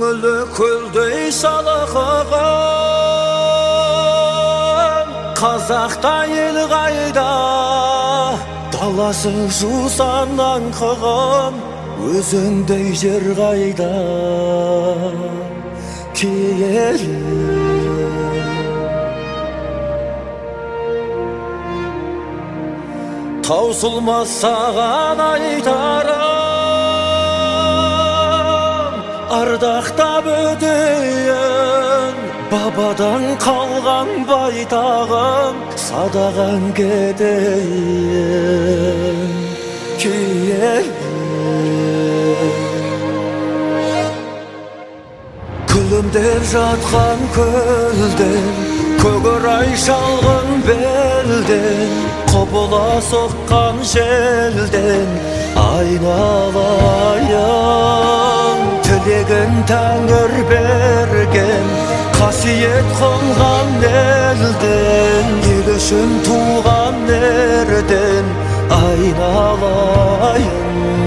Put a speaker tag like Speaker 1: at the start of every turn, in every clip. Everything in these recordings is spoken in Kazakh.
Speaker 1: көңілі көлдей салқын, қазақта ел қайда, даласы жусаннан қығын, өзіңдей жер қайда киелі. Таусылмас саған айтарым, ардақтап өтейін бабадан қалған байтағым, садаған кетейін киелі. Күлімдеп жатқан көлден, көгірай шалғын белден, құбыла соққан желден айналайын. Тілегін Тәңір берген, қасиет қонған елден, ел үшін туған ерден айналайын.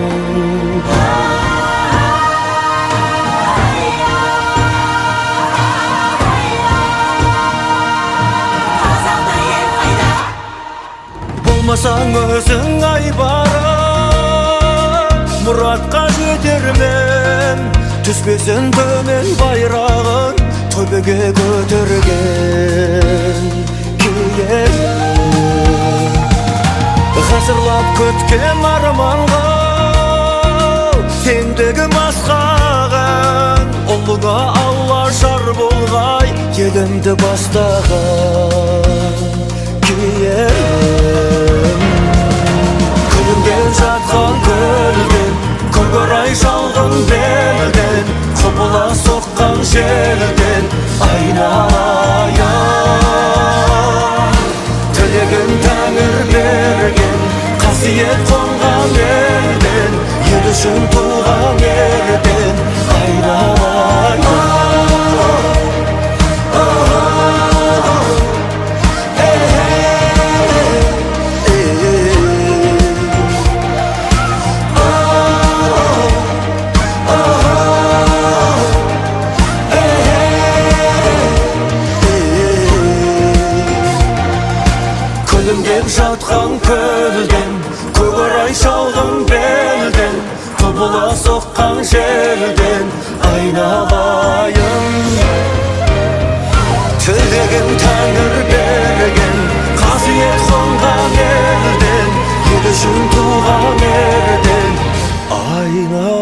Speaker 1: Болмасаң өзің айбарым, мұратқа жетермен, түспесін төмен байрағын, төбеге көтерген киелі. Ғасырлап көткен арманға теңдігі масқаған, ұлыға Алла жар болғай, елімді бастаған киелі. Күлімдеп жатқан көлден, көкорай шалғын белден, құбыла соққан желден айналайын. Тілегін Тәңір берген, қасиет қонған елден, ел үшін туған ерден айналайын. Күлімдеп жатқан көлден, көкорай шалғын белден, құбыла соққан желден айналайын. Тілегін Тәңір берген, қасиет қонған елден, ел үшін туған ерден айналайын.